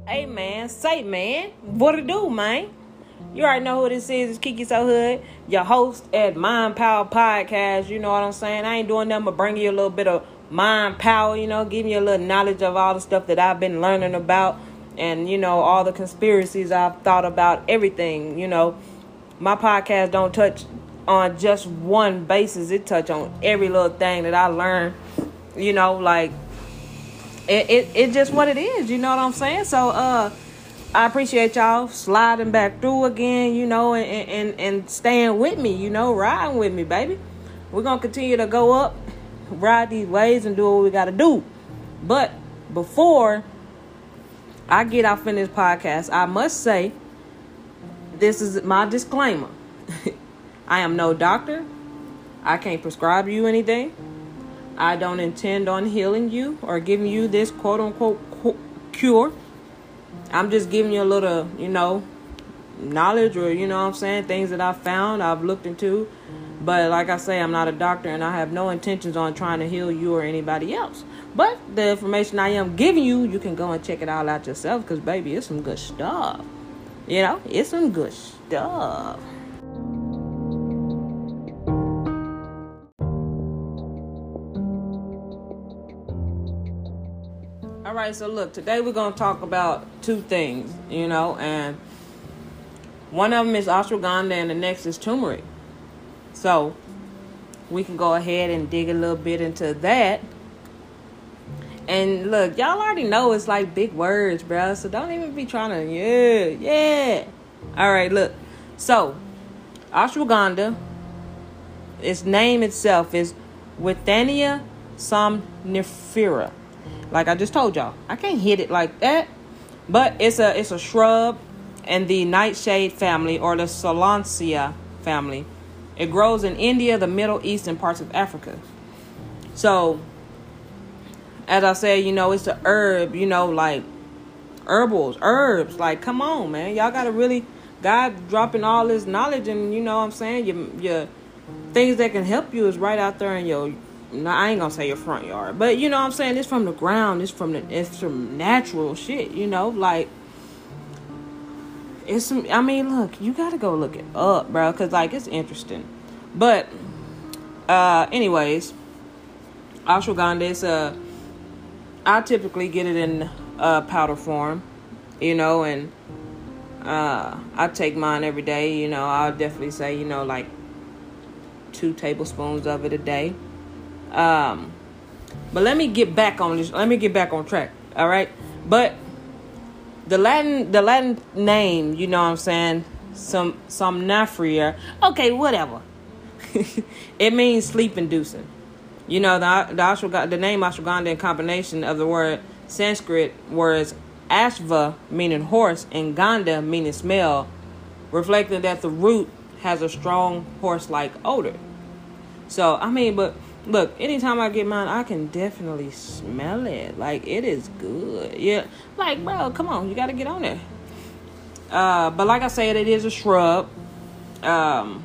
Hey man, say man, what it do, man? You already know who this is. It's Kiki So Hood, your host at Mind Power Podcast. You know what I'm saying? I ain't doing nothing but bringing you a little bit of mind power, giving you a little knowledge of all the stuff that I've been learning about and, all the conspiracies I've thought about, everything, My podcast don't touch on just one basis. It touch on every little thing that I learned, like... It just what it is, you know what I'm saying? So I appreciate y'all sliding back through again, and staying with me, riding with me, baby. We're gonna continue to go up, ride these waves, and do what we gotta do. But before I get off in this podcast, I must say this is my disclaimer. I am no doctor. I can't prescribe you anything. I don't intend on healing you or giving you this quote-unquote cure. I'm just giving you a little, knowledge or, things that I've found, I've looked into. But like I say, I'm not a doctor and I have no intentions on trying to heal you or anybody else. But the information I am giving you, you can go and check it all out yourself because, baby, it's some good stuff. It's some good stuff. All right, so look, today we're going to talk about two things, and one of them is ashwagandha and the next is turmeric. So we can go ahead and dig a little bit into that. And look, y'all already know it's like big words, bro. So don't even be trying to, yeah. All right, look. So ashwagandha, its name itself is Withania somnifera. Like I just told y'all, I can't hit it like that. But it's a shrub in the nightshade family or the Solanaceae family. It grows in India, the Middle East, and parts of Africa. So, as I said, it's a herb, like herbs. Like, come on, man. Y'all got to really, God dropping all this knowledge and, what I'm saying, your things that can help you is right out there in your... No, I ain't gonna say your front yard, but what I'm saying, it's from the ground, it's from natural shit, like it's some, look, you gotta go look it up, bro, because like it's interesting. But anyways, ashwagandha, I typically get it in powder form, and I take mine every day. I'll definitely say like 2 tablespoons of it a day. But let me get back on this. Let me get back on track. All right. But the Latin name, what I'm saying, somnifera. Okay, whatever. It means sleep inducing. The name ashwagandha in combination of the word Sanskrit words ashva meaning horse and gandha meaning smell, reflecting that the root has a strong horse-like odor. So but look, anytime I get mine, I can definitely smell it. Like, it is good. Yeah. Like, bro, come on. You got to get on there. But like I said, it is a shrub. And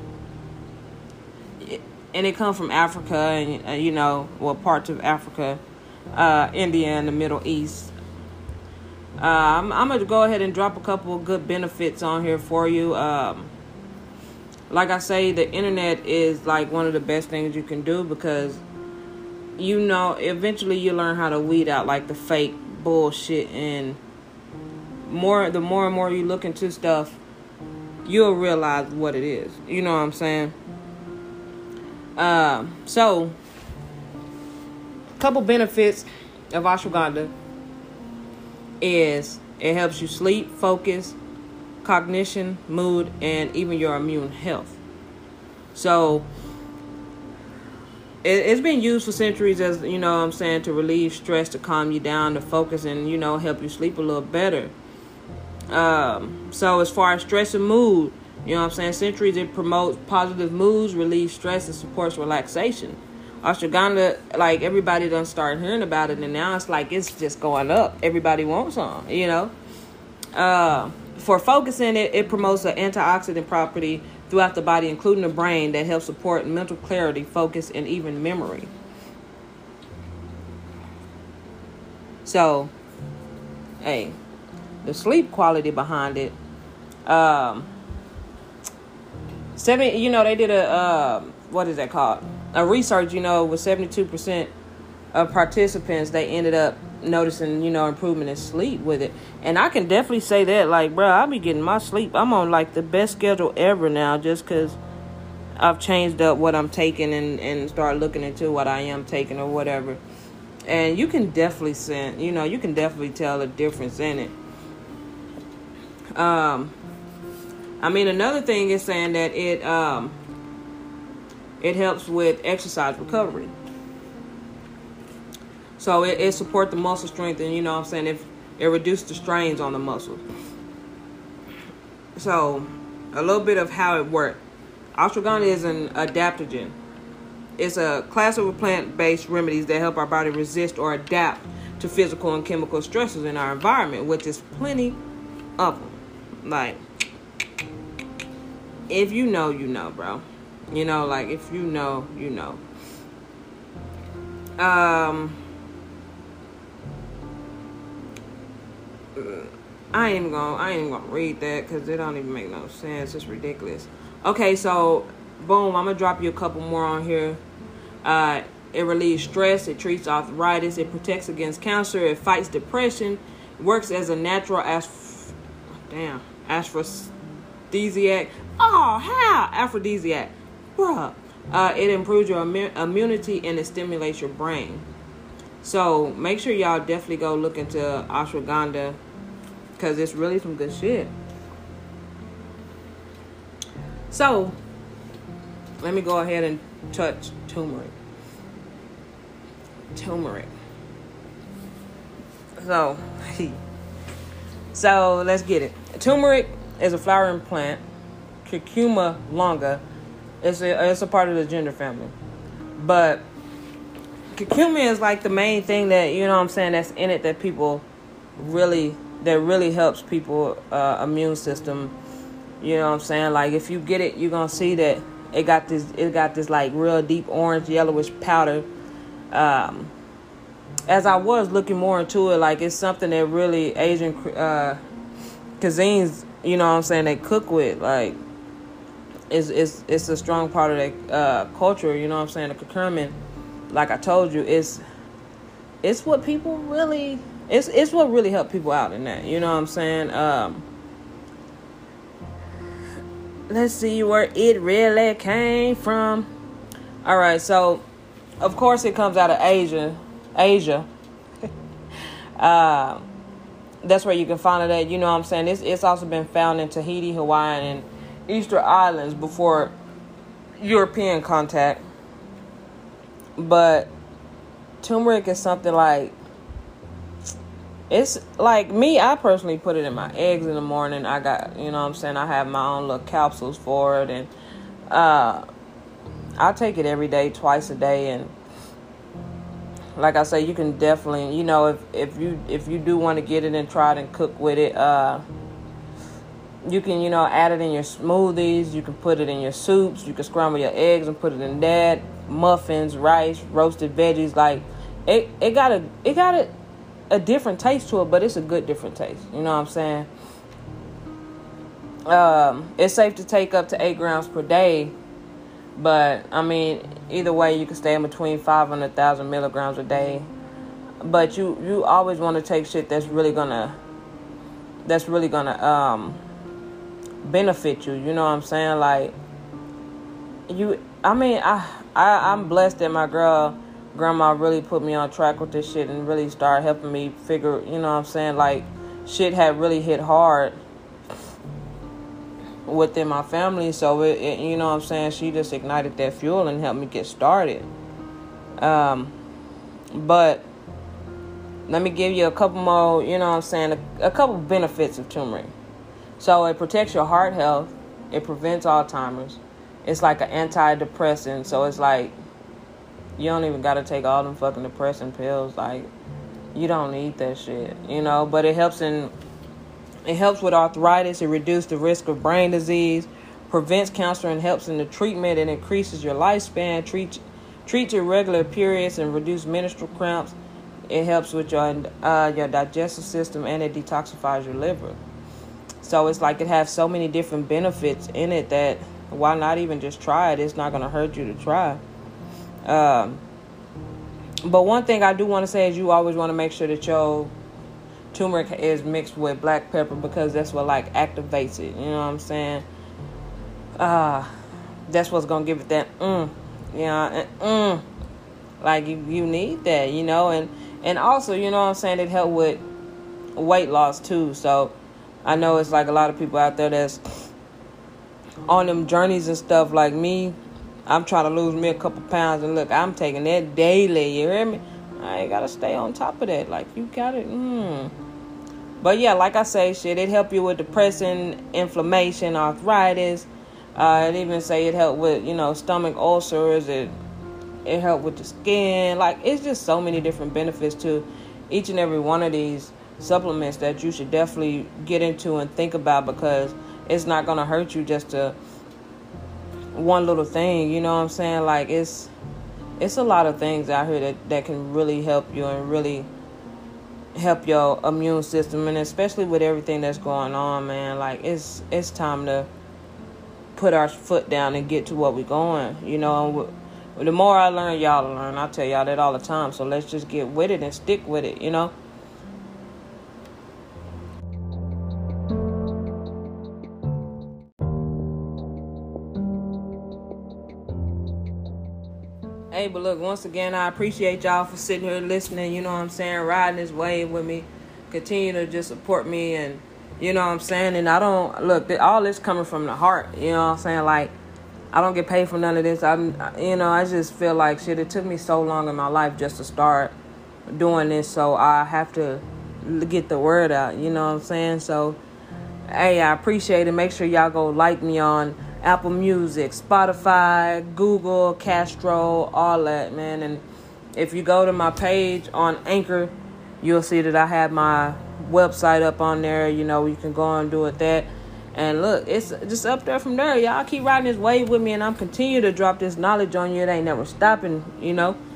it comes from Africa and, parts of Africa, India and the Middle East. I'm going to go ahead and drop a couple of good benefits on here for you. Like I say, the internet is like one of the best things you can do because, eventually you learn how to weed out like the fake bullshit, and the more and more you look into stuff, you'll realize what it is. You know what I'm saying? So, a couple benefits of ashwagandha is it helps you sleep, focus, cognition, mood, and even your immune health. So it's been used for centuries as, to relieve stress, to calm you down, to focus, and, help you sleep a little better. So as far as stress and mood, centuries it promotes positive moods, relieves stress, and supports relaxation. Ashwagandha, like everybody done start hearing about it, and now it's like it's just going up. Everybody wants some, For focusing, it promotes an antioxidant property throughout the body, including the brain, that helps support mental clarity, focus, and even memory. So, hey, the sleep quality behind it. 70, they did a what is that called? A research, with 72% of participants, they ended up noticing, improvement in sleep with it. And I can definitely say that, like, bro, I'll be getting my sleep. I'm on like the best schedule ever now, just because I've changed up what I'm taking and start looking into what I am taking or whatever. And you can definitely you can definitely tell a difference in it. Another thing is saying that it helps with exercise recovery. So it supports the muscle strength, and if it reduces the strains on the muscles. So a little bit of how it works. Ashwagandha is an adaptogen. It's a class of plant-based remedies that help our body resist or adapt to physical and chemical stresses in our environment, which is plenty of them. Like, if you know, bro. Like, if you know, you know. I ain't even gonna read that because it don't even make no sense. It's ridiculous. Okay, so boom, I'm gonna drop you a couple more on here. It relieves stress, it treats arthritis, it protects against cancer, it fights depression, works as a natural aphrodisiac. Oh, how? Aphrodisiac. Bruh. It improves your immunity and it stimulates your brain. So make sure y'all definitely go look into ashwagandha because it's really some good shit. So let me go ahead and touch turmeric. So let's get it. Turmeric is a flowering plant. Curcuma longa. It's a part of the ginger family. But curcuma is like the main thing that, that's in it that really helps people immune system. Like if you get it, you're gonna see that it got this like real deep orange yellowish powder. As I was looking more into it, like it's something that really Asian cuisines, they cook with. Like it's a strong part of their culture, the curcumin, like I told you, it's what people really it's what really helped people out in that, let's see where it really came from. All right, so of course it comes out of Asia. That's where you can find it at, it's also been found in Tahiti, Hawaii, and Easter Islands before European contact. But turmeric is something like, it's like me, I personally put it in my eggs in the morning. I got, I have my own little capsules for it, and I take it every day, twice a day. And like I say, you can definitely, if you do want to get it and try it and cook with it, you can, add it in your smoothies. You can put it in your soups. You can scramble your eggs and put it in that. Muffins, rice, roasted veggies. Like it got a different taste to it, but it's a good different taste. You know what I'm saying? It's safe to take up to 8 grams per day. But either way, you can stay in between 500,000 milligrams a day. But you always want to take shit that's really gonna benefit you. You know what I'm saying? Like I'm blessed that my grandma really put me on track with this shit and really started helping me figure. You know what I'm saying? Like shit had really hit hard within my family, so it you know what I'm saying, she just ignited that fuel and helped me get started. But let me give you a couple more, a couple benefits of turmeric. So it protects your heart health, it prevents Alzheimer's, it's like an antidepressant, so it's like you don't even gotta take all them fucking depressing pills. Like you don't need that shit, but it helps with arthritis. It reduces the risk of brain disease, prevents cancer, and helps in the treatment. It increases your lifespan, treats irregular periods, and reduce menstrual cramps. It helps with your digestive system, and it detoxifies your liver. So it's like it has so many different benefits in it that why not even just try it? It's not going to hurt you to try. But one thing I do want to say is you always want to make sure that your turmeric is mixed with black pepper, because that's what like activates it. You know what I'm saying? That's what's going to give it that like you need that, you know, and also, you know what I'm saying, it help with weight loss too. So I know it's like a lot of people out there that's on them journeys and stuff like me. I'm trying to lose me a couple pounds, and look, I'm taking that daily, you hear me? I ain't gotta stay on top of that. Like, you got it. But yeah, like I say, shit, it help you with depression, inflammation, arthritis. It even say it help with, you know, stomach ulcers. It help with the skin. Like, it's just so many different benefits to each and every one of these supplements that you should definitely get into and think about, because it's not gonna hurt you just to one little thing. You know what I'm saying? Like, it's a lot of things out here that can really help you and really help your immune system, and especially with everything that's going on, man. Like, it's time to put our foot down and get to what we're going, you know. The more I learn, y'all learn. I tell y'all that all the time. So let's just get with it and stick with it, you know. Hey, but look, once again, I appreciate y'all for sitting here listening, you know what I'm saying, riding this wave with me. Continue to just support me, and you know what I'm saying. And I don't, look, all this coming from the heart, you know what I'm saying. Like, I don't get paid for none of this. I just feel like, shit, it took me so long in my life just to start doing this. So I have to get the word out, you know what I'm saying. So, hey, I appreciate it. Make sure y'all go like me on Apple Music, Spotify, Google, Castro, all that, man. And if you go to my page on Anchor, you'll see that I have my website up on there. You know, you can go and do it that. And look, it's just up there from there. Y'all keep riding this wave with me, and I'm continue to drop this knowledge on you. It ain't never stopping, you know.